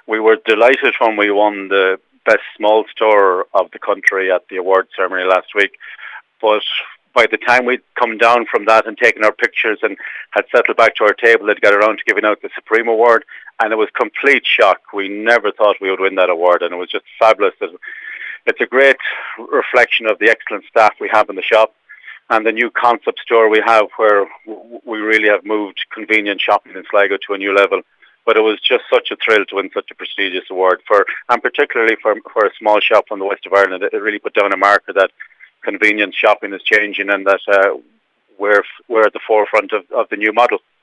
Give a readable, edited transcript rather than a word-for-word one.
We were delighted when we won the best small store of the country at the award ceremony last week. But by the time we'd come down from that and taken our pictures and had settled back to our table, they'd got around to giving out the Supreme Award, and it was complete shock. We never thought we would win that award, and it was just fabulous. It's a great reflection of the excellent staff we have in the shop and the new concept store we have, where we really have moved convenient shopping in Sligo to a new level. But it was just such a thrill to win such a prestigious award, and particularly for a small shop from the west of Ireland. It really put down a marker that convenience shopping is changing, and that we're at the forefront of the new model.